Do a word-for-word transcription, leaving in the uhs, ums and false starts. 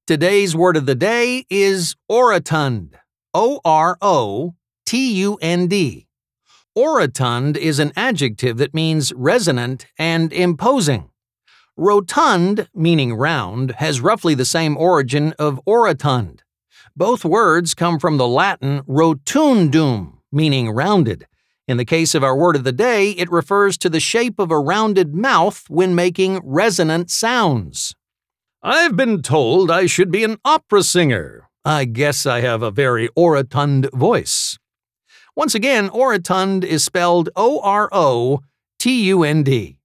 Today's word of the day is orotund. O R O T U N D. Orotund is an adjective that means resonant and imposing. Rotund, meaning round, has roughly the same origin of orotund. Both words come from the Latin rotundum, meaning rounded. In the case of our word of the day, it refers to the shape of a rounded mouth when making resonant sounds. I've been told I should be an opera singer. I guess I have a very orotund voice. Once again, orotund is spelled O R O T U N D.